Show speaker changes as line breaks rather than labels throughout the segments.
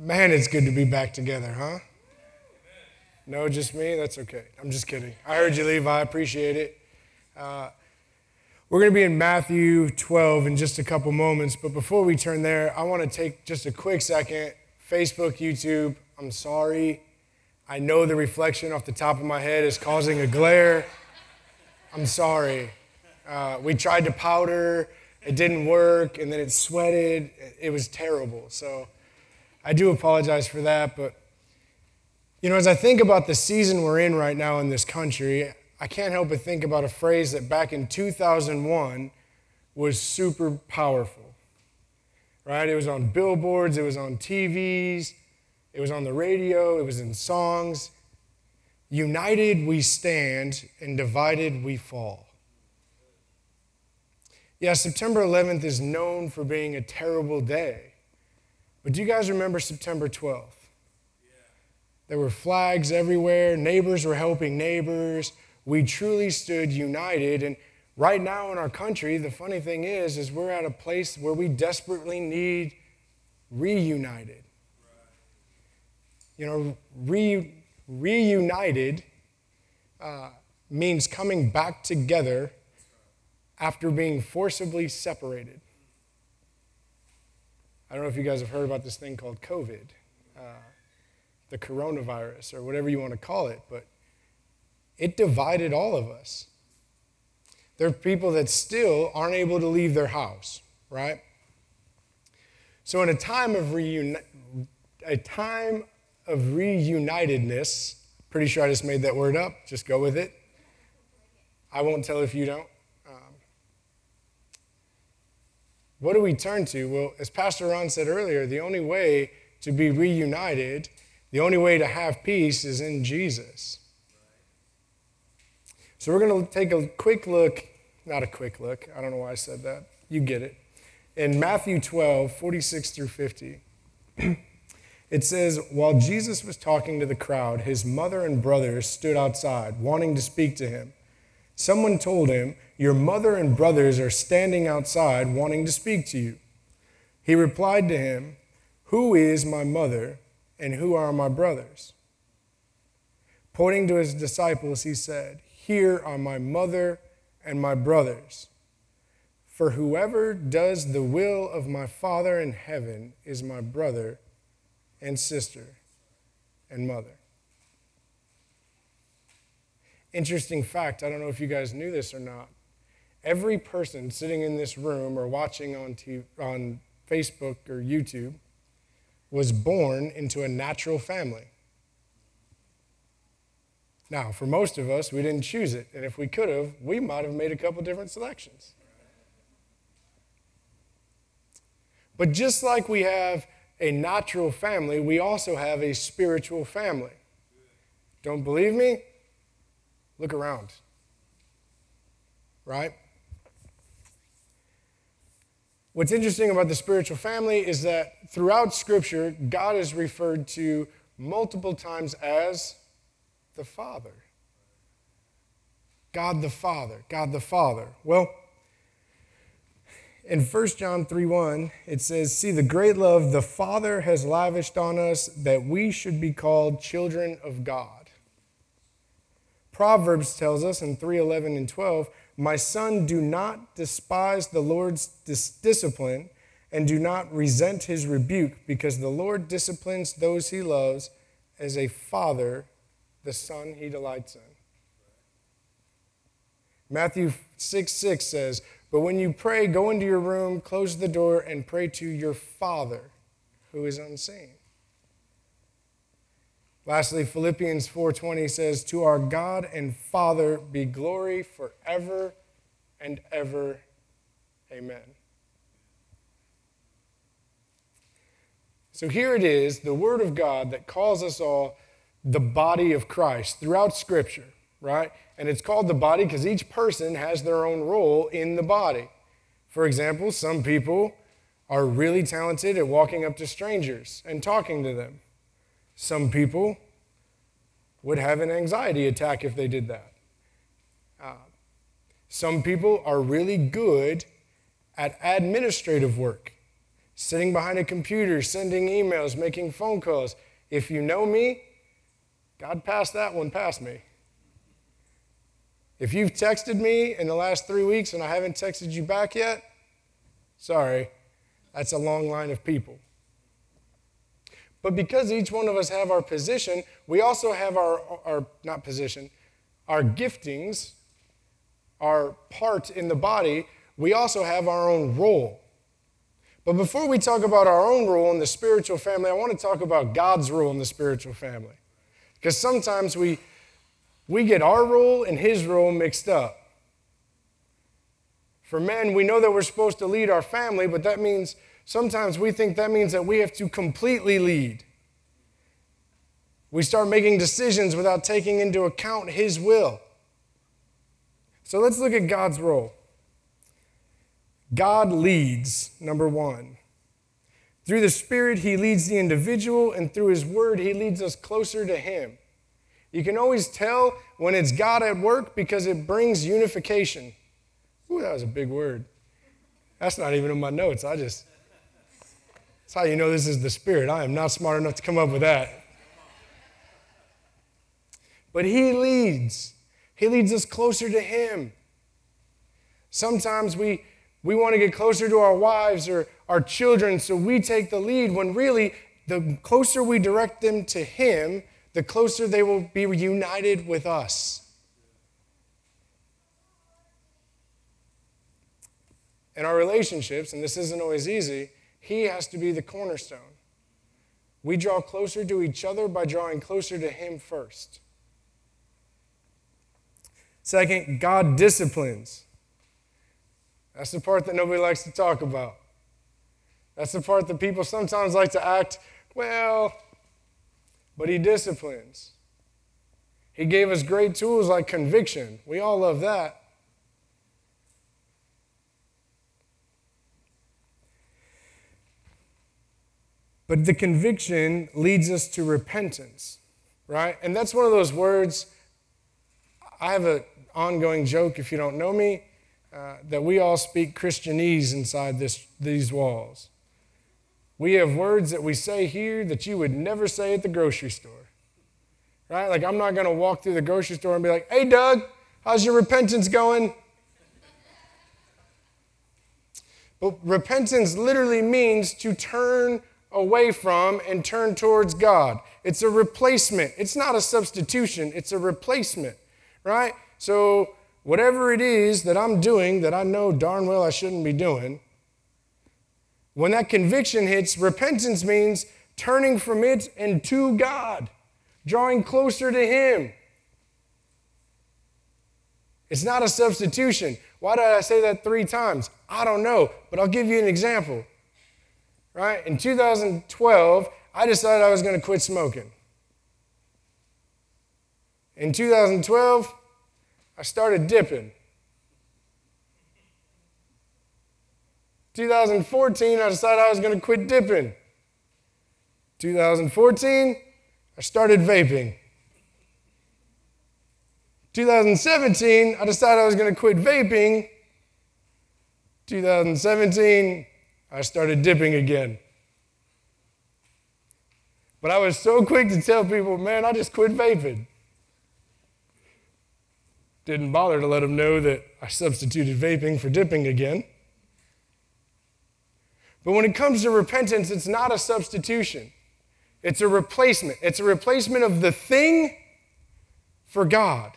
Man, it's good to be back together, huh? No, just me? That's okay. I'm just kidding. I heard you, Levi. I appreciate it. We're going to be in Matthew 12 in just a couple moments, but before we turn there, I want to take just a quick second. Facebook, YouTube, I'm sorry. I know the reflection off the top of my head is causing a glare. I'm sorry. We tried to powder. It didn't work, and then it sweated. It was terrible. So I do apologize for that, but as I think about the season we're in right now in this country, I can't help but think about a phrase that back in 2001 was super powerful, right? It was on billboards, it was on TVs, it was on the radio, it was in songs. United we stand, and divided we fall. Yeah, September 11th is known for being a terrible day. But do you guys remember September 12th? There were flags everywhere. Neighbors were helping neighbors. We truly stood united. And right now in our country, the funny thing is we're at a place where we desperately need reunited. Reunited means coming back together after being forcibly separated. I don't know if you guys have heard about this thing called COVID, the coronavirus, or whatever you want to call it, but it divided all of us. There are people that still aren't able to leave their house, right? So in a time of reunitedness, pretty sure I just made that word up, just go with it. I won't tell if you don't. What do we turn to? Well, as Pastor Ron said earlier, the only way to be reunited, the only way to have peace is in Jesus. So we're going to take a quick look, not a quick look, I don't know why I said that, you get it. In Matthew 12, 46 through 50, it says, while Jesus was talking to the crowd, his mother and brothers stood outside, wanting to speak to him. Someone told him, your mother and brothers are standing outside wanting to speak to you. He replied to him, who is my mother and who are my brothers? Pointing to his disciples, he said, here are my mother and my brothers. For whoever does the will of my Father in heaven is my brother and sister and mother. Interesting fact, I don't know if you guys knew this or not. Every person sitting in this room or watching on Facebook or YouTube was born into a natural family. Now, for most of us, we didn't choose it, and if we could have, we might have made a couple different selections. But just like we have a natural family, we also have a spiritual family. Don't believe me? Look around. Right? What's interesting about the spiritual family is that throughout Scripture, God is referred to multiple times as the Father. God the Father, God the Father. Well, in 1 John 3:1, it says, see the great love the Father has lavished on us that we should be called children of God. Proverbs tells us in 3:11 and 12, my son, do not despise the Lord's discipline and do not resent his rebuke, because the Lord disciplines those he loves as a father the son he delights in. Matthew 6:6 says, but when you pray, go into your room, close the door, and pray to your Father who is unseen. Lastly, Philippians 4:20 says, to our God and Father be glory forever and ever. Amen. So here it is, the Word of God that calls us all the body of Christ throughout Scripture, right? And it's called the body because each person has their own role in the body. For example, some people are really talented at walking up to strangers and talking to them. Some people would have an anxiety attack if they did that. Some people are really good at administrative work. sitting behind a computer, sending emails, making phone calls. If you know me, God passed that one past me. If you've texted me in the last 3 weeks and I haven't texted you back yet, sorry, that's a long line of people. But because each one of us have our position, we also have our not position, our giftings, our part in the body, we also have our own role. But before we talk about our own role in the spiritual family, I want to talk about God's role in the spiritual family. Because sometimes we get our role and his role mixed up. For men, we know that we're supposed to lead our family, but that means sometimes we think that means that we have to completely lead. We start making decisions without taking into account his will. So let's look at God's role. God leads, number one. Through the Spirit, he leads the individual, and through his word, he leads us closer to him. You can always tell when it's God at work because it brings unification. Ooh, that was a big word. That's not even in my notes. That's how you know this is the Spirit. I am not smart enough to come up with that. But he leads. He leads us closer to him. Sometimes we want to get closer to our wives or our children, so we take the lead when really the closer we direct them to him, the closer they will be reunited with us. In our relationships, and this isn't always easy, he has to be the cornerstone. We draw closer to each other by drawing closer to him first. Second, God disciplines. That's the part that nobody likes to talk about. That's the part that people sometimes like to act, well, but he disciplines. He gave us great tools like conviction. We all love that. But the conviction leads us to repentance, right? And that's one of those words, I have an ongoing joke, if you don't know me, that we all speak Christianese inside these walls. We have words that we say here that you would never say at the grocery store, right? Like I'm not going to walk through the grocery store and be like, hey, Doug, how's your repentance going? But repentance literally means to turn away from and turn towards God. It's a replacement. It's not a substitution. It's a replacement, right? So whatever it is that I'm doing that I know darn well I shouldn't be doing, when that conviction hits, repentance means turning from it and to God, drawing closer to him. It's not a substitution. Why did I say that 3 times? I don't know, but I'll give you an example. Right? In 2012, I decided I was going to quit smoking. In 2012, I started dipping. 2014, I decided I was going to quit dipping. 2014, I started vaping. 2017, I decided I was going to quit vaping. 2017, I started dipping again. But I was so quick to tell people, man, I just quit vaping. Didn't bother to let them know that I substituted vaping for dipping again. But when it comes to repentance, it's not a substitution. It's a replacement. It's a replacement of the thing for God.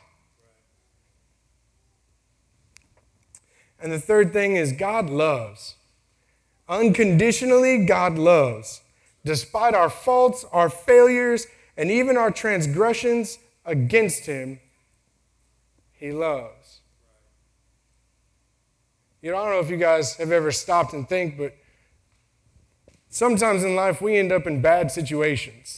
And the third thing is God loves. Unconditionally, God loves. Despite our faults, our failures, and even our transgressions against him, he loves. I don't know if you guys have ever stopped and think, but sometimes in life we end up in bad situations.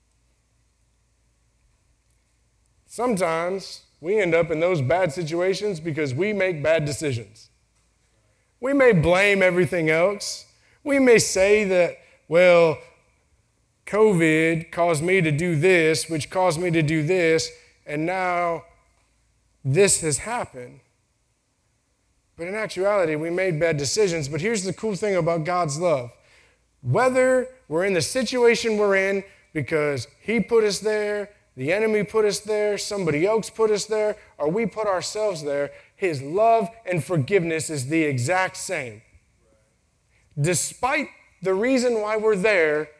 Sometimes we end up in those bad situations because we make bad decisions. We may blame everything else. We may say that, well, COVID caused me to do this, which caused me to do this, and now this has happened. But in actuality, we made bad decisions. But here's the cool thing about God's love. Whether we're in the situation we're in because he put us there, the enemy put us there, somebody else put us there, or we put ourselves there, his love and forgiveness is the exact same. Despite the reason why we're there,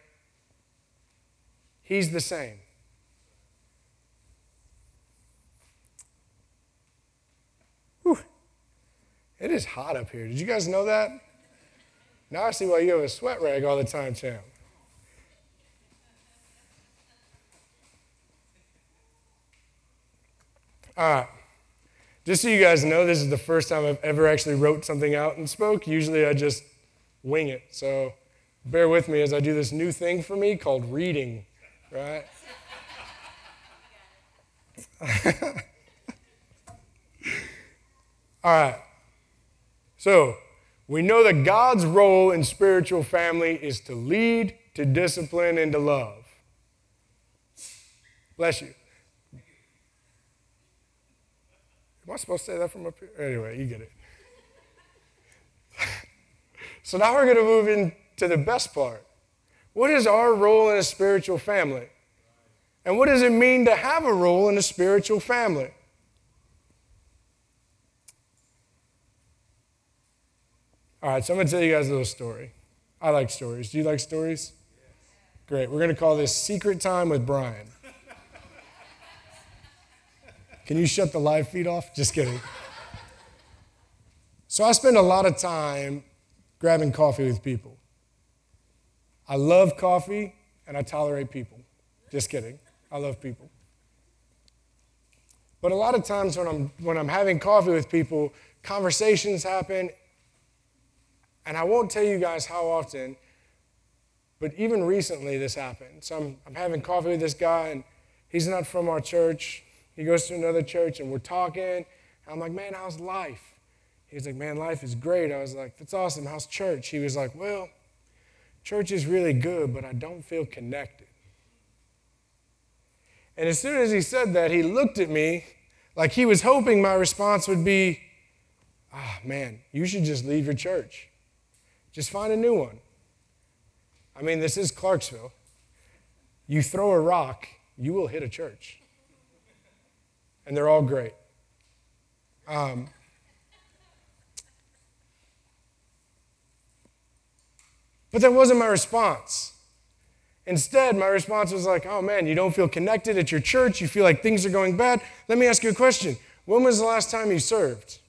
he's the same. Whew. It is hot up here. Did you guys know that? Now I see why you have a sweat rag all the time, champ. All right. Just so you guys know, this is the first time I've ever actually wrote something out and spoke. Usually I just wing it. So bear with me as I do this new thing for me called reading, right? All right. So we know that God's role in spiritual family is to lead, to discipline, and to love. Bless you. Am I supposed to say that from up here? Anyway, you get it. So now we're going to move into the best part. What is our role in a spiritual family? And what does it mean to have a role in a spiritual family? All right, so I'm going to tell you guys a little story. I like stories. Do you like stories? Great. We're going to call this Secret Time with Brian. Can you shut the live feed off? Just kidding. So I spend a lot of time grabbing coffee with people. I love coffee and I tolerate people. Just kidding. I love people. But a lot of times when I'm having coffee with people, conversations happen, and I won't tell you guys how often, but even recently this happened. So I'm having coffee with this guy, and he's not from our church. He goes to another church, and we're talking. And I'm like, man, how's life? He's like, man, life is great. I was like, that's awesome. How's church? He was like, well, church is really good, but I don't feel connected. And as soon as he said that, he looked at me like he was hoping my response would be, man, you should just leave your church. Just find a new one. I mean, this is Clarksville. You throw a rock, you will hit a church. And they're all great. But that wasn't my response. Instead, my response was like, oh man, you don't feel connected at your church, you feel like things are going bad. Let me ask you a question. When was the last time you served?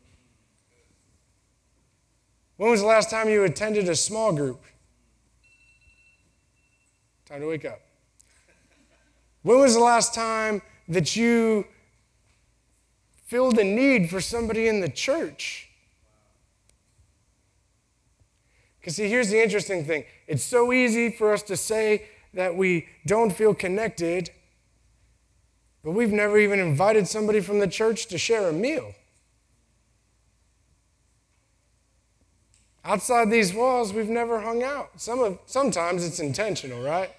When was the last time you attended a small group? Time to wake up. When was the last time that you filled a need for somebody in the church? Because see, here's the interesting thing. It's so easy for us to say that we don't feel connected, but we've never even invited somebody from the church to share a meal. Outside these walls, we've never hung out. Sometimes it's intentional, right?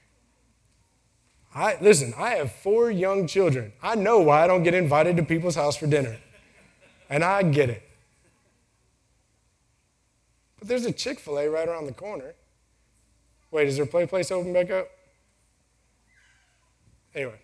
Listen, I have 4 young children. I know why I don't get invited to people's house for dinner. And I get it. But there's a Chick-fil-A right around the corner. Wait, is their play place open back up? Anyway.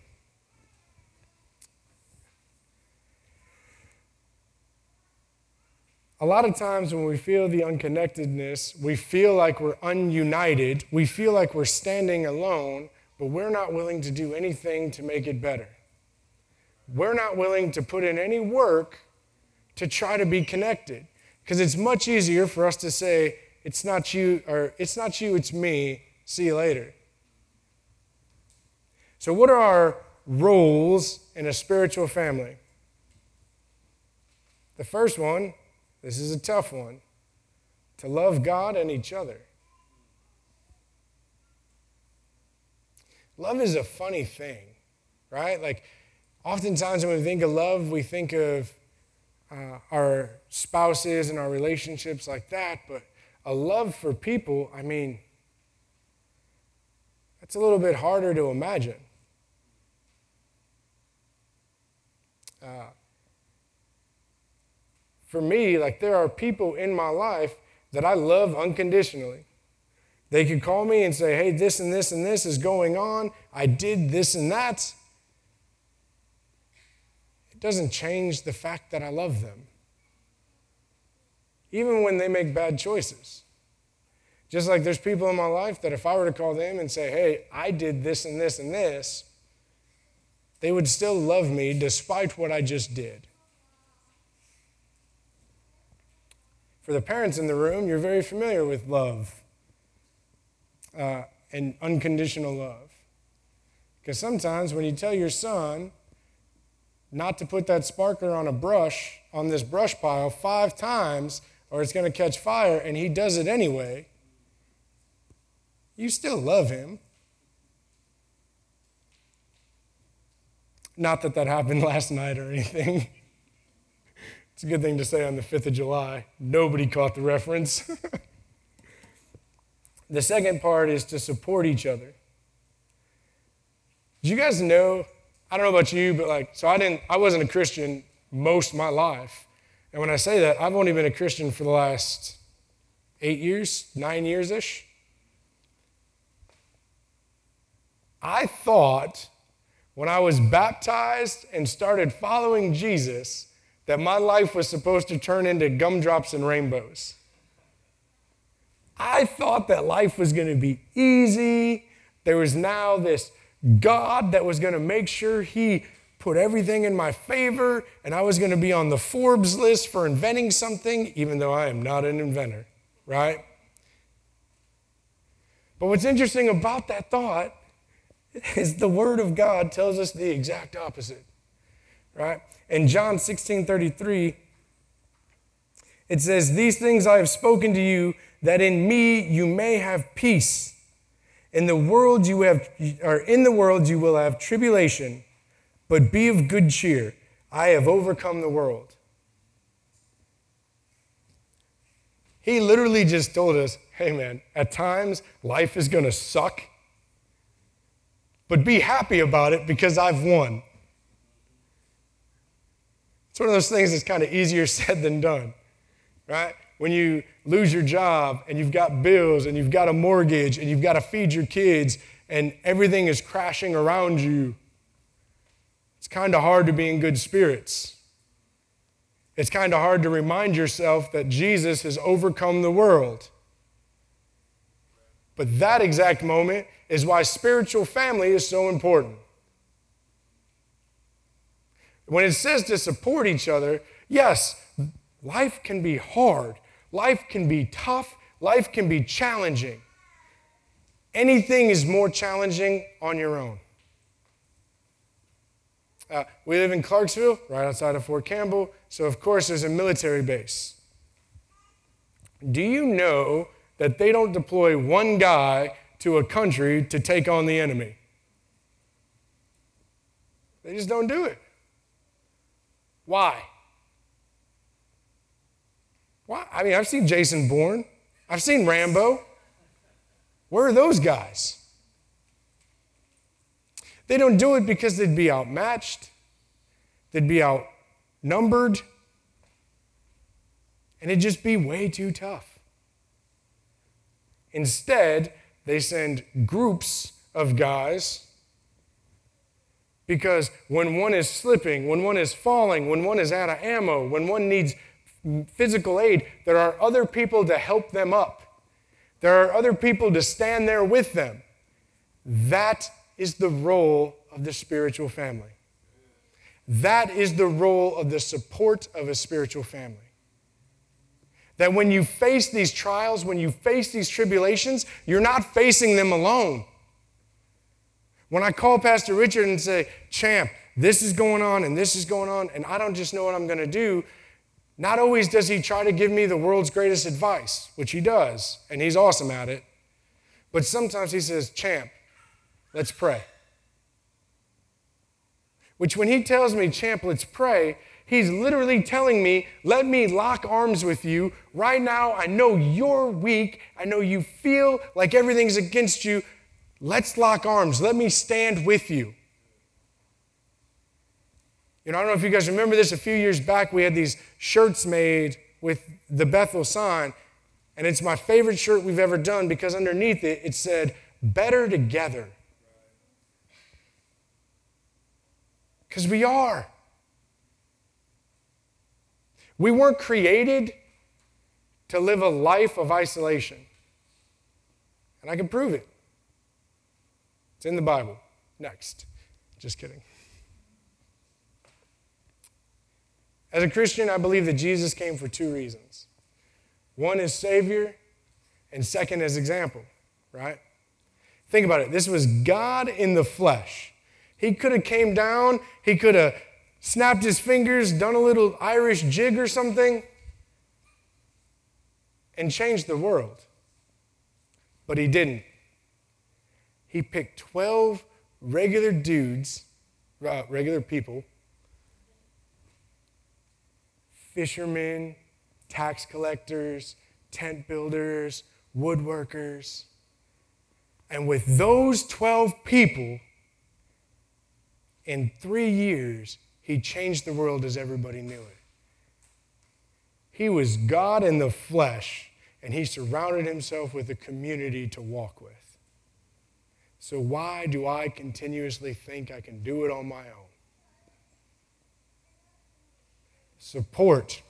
A lot of times when we feel the unconnectedness, we feel like we're ununited, we feel like we're standing alone, but we're not willing to do anything to make it better. We're not willing to put in any work to try to be connected. Because it's much easier for us to say, it's not you, or it's not you, it's me, see you later. So what are our roles in a spiritual family? The first one, this is a tough one, to love God and each other. Love is a funny thing, right? Like, oftentimes when we think of love, we think of our spouses and our relationships like that, but a love for people, I mean, that's a little bit harder to imagine. For me, like, there are people in my life that I love unconditionally. They could call me and say, hey, this and this and this is going on. I did this and that. It doesn't change the fact that I love them. Even when they make bad choices. Just like there's people in my life that if I were to call them and say, hey, I did this and this and this, they would still love me despite what I just did. For the parents in the room, you're very familiar with love and unconditional love. Because sometimes when you tell your son not to put that sparkler on this brush pile 5 times or it's going to catch fire, and he does it anyway, you still love him. Not that happened last night or anything. It's a good thing to say on the 5th of July. Nobody caught the reference. The second part is to support each other. Did you guys know, I don't know about you, but I wasn't a Christian most of my life. And when I say that, I've only been a Christian for the last 8 years, 9 years-ish. I thought when I was baptized and started following Jesus that my life was supposed to turn into gumdrops and rainbows. I thought that life was going to be easy. There was now this God that was going to make sure he put everything in my favor, and I was going to be on the Forbes list for inventing something, even though I am not an inventor, right? But what's interesting about that thought is the Word of God tells us the exact opposite, right? In John 16:33, it says, "These things I have spoken to you, that in me you may have peace. In the world you will have tribulation, but be of good cheer. I have overcome the world." He literally just told us, hey man, at times life is going to suck, but be happy about it because I've won. It's one of those things that's kind of easier said than done, right? When you lose your job and you've got bills and you've got a mortgage and you've got to feed your kids and everything is crashing around you, it's kind of hard to be in good spirits. It's kind of hard to remind yourself that Jesus has overcome the world. But that exact moment is why spiritual family is so important. When it says to support each other, yes, life can be hard. Life can be tough. Life can be challenging. Anything is more challenging on your own. We live in Clarksville, right outside of Fort Campbell, so of course there's a military base. Do you know that they don't deploy one guy to a country to take on the enemy? They just don't do it. Why? Why? I mean, I've seen Jason Bourne. I've seen Rambo. Where are those guys? They don't do it because they'd be outmatched, they'd be outnumbered, and it'd just be way too tough. Instead, they send groups of guys because when one is slipping, when one is falling, when one is out of ammo, when one needs physical aid, there are other people to help them up. There are other people to stand there with them. That is the role of the spiritual family. That is the role of the support of a spiritual family. That when you face these trials, when you face these tribulations, you're not facing them alone. When I call Pastor Richard and say, Champ, this is going on and this is going on, and I don't just know what I'm going to do, not always does he try to give me the world's greatest advice, which he does, and he's awesome at it. But sometimes he says, Champ, let's pray. Which when he tells me, Champ, let's pray, he's literally telling me, let me lock arms with you. Right now, I know you're weak. I know you feel like everything's against you. Let's lock arms. Let me stand with you. You know, I don't know if you guys remember this. A few years back, we had these shirts made with the Bethel sign, And it's my favorite shirt we've ever done because underneath it, it said, better together. Because we are. We weren't created to live a life of isolation. And I can prove it. It's in the Bible. Next. Just kidding. As a Christian, I believe that Jesus came for two reasons. One is Savior, and second is example, right? Think about it. This was God in the flesh. He could have came down, he could have snapped his fingers, done a little Irish jig or something, and changed the world. But he didn't. He picked 12 regular dudes, regular people, fishermen, tax collectors, tent builders, woodworkers. And with those 12 people, in 3 years, he changed the world as everybody knew it. He was God in the flesh, and he surrounded himself with a community to walk with. So why do I continuously think I can do it on my own? Support.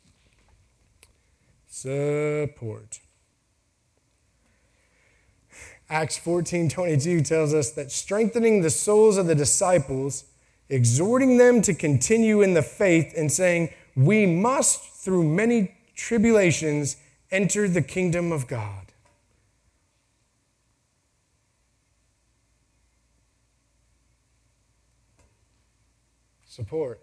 Acts 14:22 tells us that strengthening the souls of the disciples, exhorting them to continue in the faith, and saying, we must, through many tribulations, enter the kingdom of God. Support.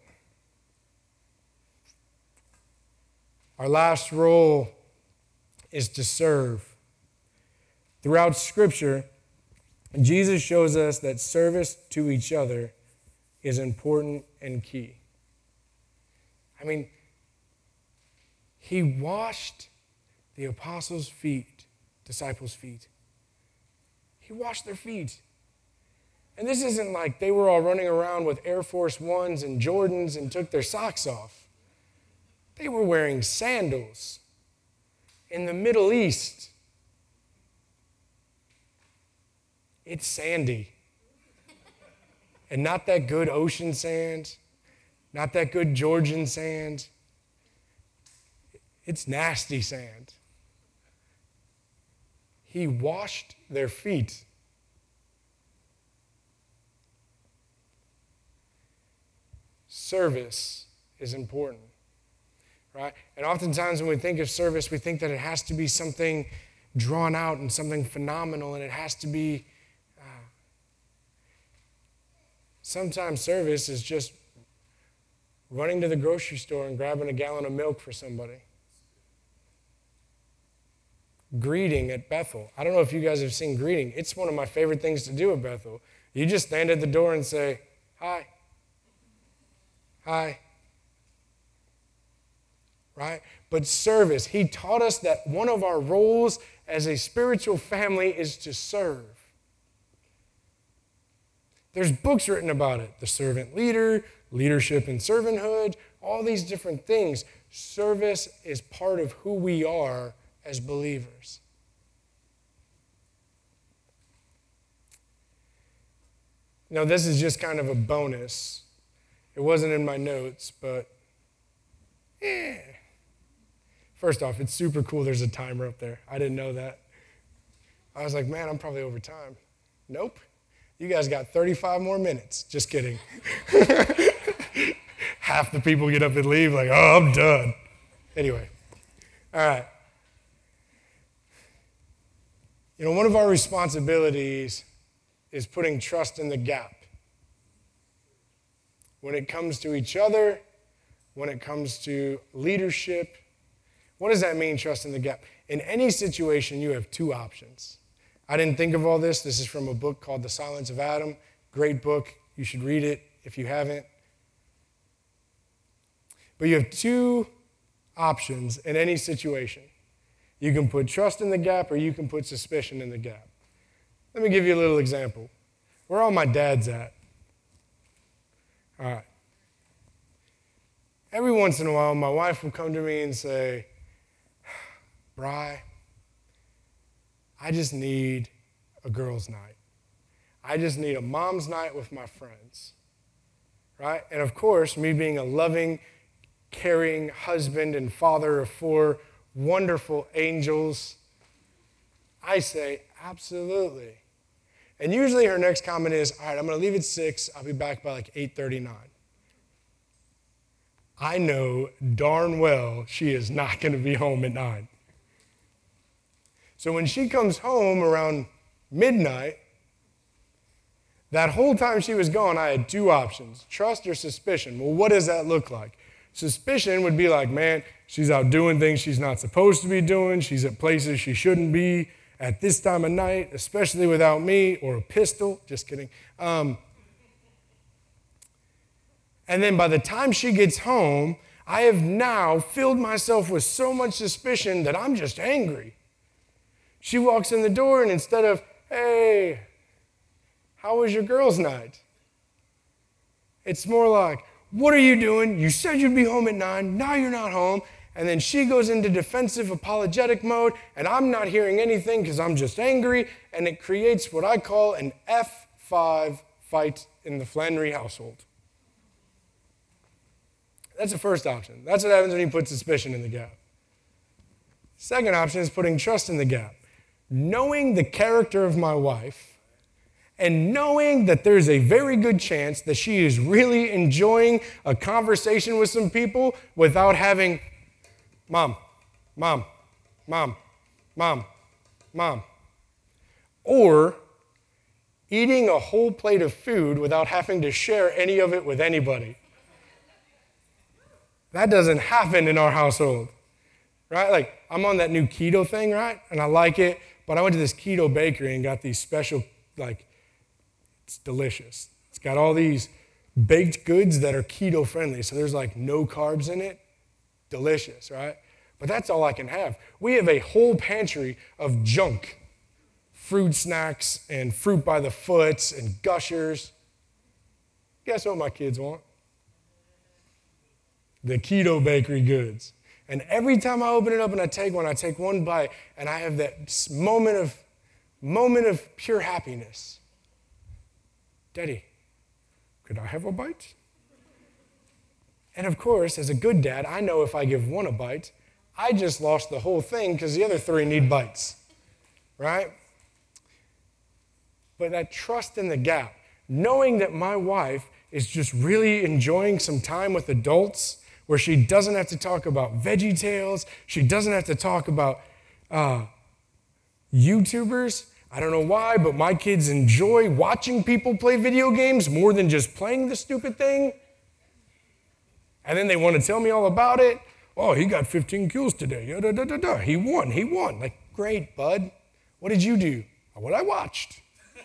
Our last role is to serve. Throughout Scripture, Jesus shows us that service to each other is important and key. I mean, he washed the apostles' feet, disciples' feet. He washed their feet. And this isn't like they were all running around with Air Force Ones and Jordans and took their socks off. They were wearing sandals in the Middle East. It's sandy. And not that good ocean sand, not that good Georgian sand. It's nasty sand. He washed their feet. Service is important, right? And oftentimes when we think of service, we think that it has to be something drawn out and something phenomenal, and it has to be sometimes service is just running to the grocery store and grabbing a gallon of milk for somebody. Greeting at Bethel. I don't know if you guys have seen greeting. It's one of my favorite things to do at Bethel. You just stand at the door and say, hi. Hi. Right? But service, he taught us that one of our roles as a spiritual family is to serve. There's books written about it. The Servant Leader, Leadership and Servanthood, all these different things. Service is part of who we are as believers. Now, this is just kind of a bonus. It wasn't in my notes, but First off, it's super cool there's a timer up there. I didn't know that. I was like, man, I'm probably over time. Nope. You guys got 35 more minutes. Just kidding. Half the people get up and leave like, oh, I'm done. Anyway, all right. You know, one of our responsibilities is putting trust in the gap. When it comes to each other, when it comes to leadership, what does that mean, trust in the gap? In any situation, you have two options. I didn't think of all this. This is from a book called The Silence of Adam. Great book. You should read it if you haven't. But you have two options in any situation. You can put trust in the gap or you can put suspicion in the gap. Let me give you a little example. Where are all my dads at? All right. Every once in a while, my wife will come to me and say, Bri, I just need a girls' night. I just need a mom's night with my friends, right? And of course, me being a loving, caring husband and father of 4 wonderful angels, I say, absolutely. And usually her next comment is, all right, I'm going to leave at 6. I'll be back by like 8:39. I know darn well she is not going to be home at 9. So when she comes home around midnight, that whole time she was gone, I had 2 options, trust or suspicion. Well, what does that look like? Suspicion would be like, man, she's out doing things she's not supposed to be doing. She's at places she shouldn't be at this time of night, especially without me or a pistol. Just kidding. And then by the time she gets home, I have now filled myself with so much suspicion that I'm just angry. She walks in the door, and instead of, hey, how was your girls' night? It's more like, what are you doing? You said you'd be home at 9. Now you're not home. And then she goes into defensive apologetic mode, and I'm not hearing anything because I'm just angry, and it creates what I call an F5 fight in the Flannery household. That's the first option. That's what happens when you put suspicion in the gap. Second option is putting trust in the gap. Knowing the character of my wife and knowing that there's a very good chance that she is really enjoying a conversation with some people without having mom, mom, mom, mom, mom. Or eating a whole plate of food without having to share any of it with anybody. That doesn't happen in our household, right? Like, I'm on that new keto thing, right? And I like it, but I went to this keto bakery and got these special, like, it's delicious. It's got all these baked goods that are keto friendly, so there's like no carbs in it. Delicious, right? But that's all I can have. We have a whole pantry of junk. Fruit snacks and fruit by the foots and Gushers. Guess what my kids want? The keto bakery goods. And every time I open it up and I take one bite, and I have that moment of pure happiness. Daddy, could I have a bite? And of course, as a good dad, I know if I give one a bite, I just lost the whole thing because the other 3 need bites, right? But that trust in the gap, knowing that my wife is just really enjoying some time with adults where she doesn't have to talk about Veggie Tales, she doesn't have to talk about YouTubers. I don't know why, but my kids enjoy watching people play video games more than just playing the stupid thing. And then they want to tell me all about it. Oh, he got 15 kills today. He won. Like, great, bud. What did you do? What I watched.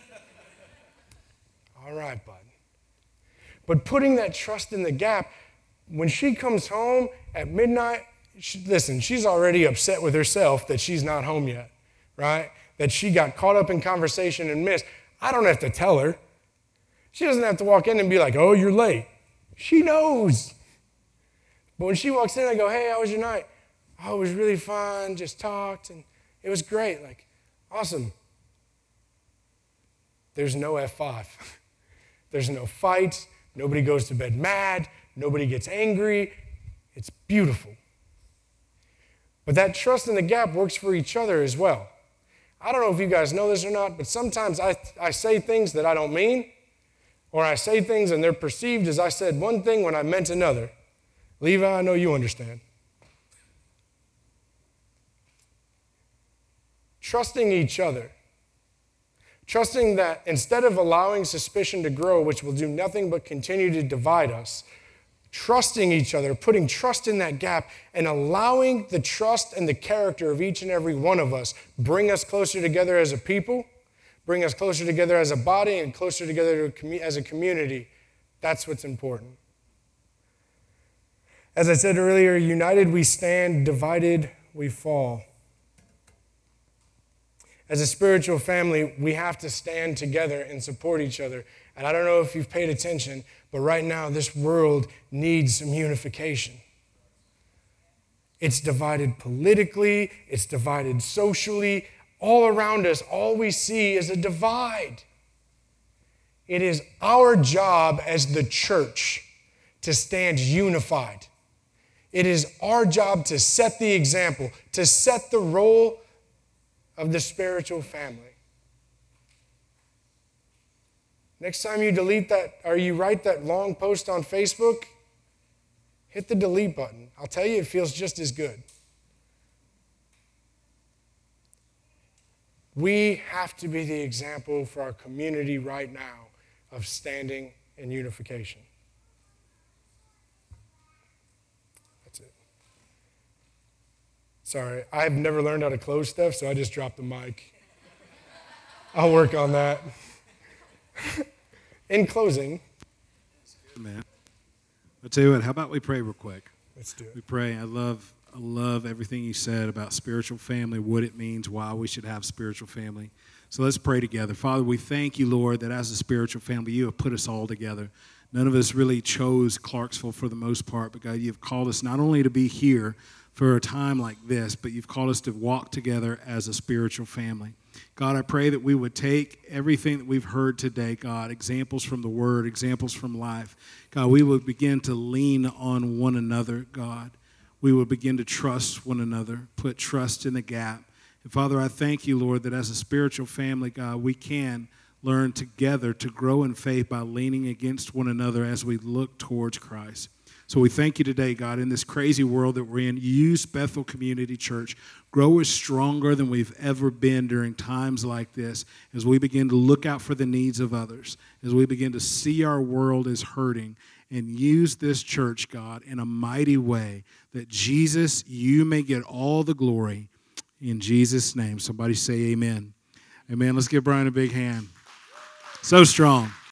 All right, bud. But putting that trust in the gap, when she comes home at midnight, she's already upset with herself that she's not home yet, right? That she got caught up in conversation and missed. I don't have to tell her. She doesn't have to walk in and be like, oh, you're late. She knows. But when she walks in, I go, hey, how was your night? Oh, it was really fun, just talked, and it was great. Like, awesome. There's no F5. There's no fight. Nobody goes to bed mad. Nobody gets angry. It's beautiful. But that trust in the gap works for each other as well. I don't know if you guys know this or not, but sometimes I say things that I don't mean, or I say things and they're perceived as I said one thing when I meant another. Levi, I know you understand. Trusting each other. Trusting that instead of allowing suspicion to grow, which will do nothing but continue to divide us, trusting each other, putting trust in that gap, and allowing the trust and the character of each and every one of us bring us closer together as a people, bring us closer together as a body, and closer together as a community. That's what's important. As I said earlier, united we stand, divided we fall. As a spiritual family, we have to stand together and support each other. And I don't know if you've paid attention, but right now this world needs some unification. It's divided politically, it's divided socially. all around us, all we see is a divide. It is our job as the church to stand unified. It is our job to set the example, to set the role of the spiritual family. Next time you delete that, or you write that long post on Facebook, hit the delete button. I'll tell you, it feels just as good. We have to be the example for our community right now of standing in unification. That's it. Sorry, I've never learned how to close stuff, so I just dropped the mic. I'll work on that. In closing.
Man, I'll tell you what, how about we pray real quick?
Let's do it.
We pray. I love everything you said about spiritual family, what it means, why we should have spiritual family. So let's pray together. Father, we thank you, Lord, that as a spiritual family, you have put us all together. None of us really chose Clarksville for the most part, but God, you've called us not only to be here for a time like this, but you've called us to walk together as a spiritual family. God, I pray that we would take everything that we've heard today, God, examples from the Word, examples from life. God, we would begin to lean on one another, God. We would begin to trust one another, put trust in the gap. And Father, I thank you, Lord, that as a spiritual family, God, we can learn together to grow in faith by leaning against one another as we look towards Christ. So we thank you today, God, in this crazy world that we're in. Use Bethel Community Church. Grow us stronger than we've ever been during times like this as we begin to look out for the needs of others, as we begin to see our world as hurting, and use this church, God, in a mighty way that Jesus, you may get all the glory in Jesus' name. Somebody say amen. Amen. Let's give Brian a big hand. So strong.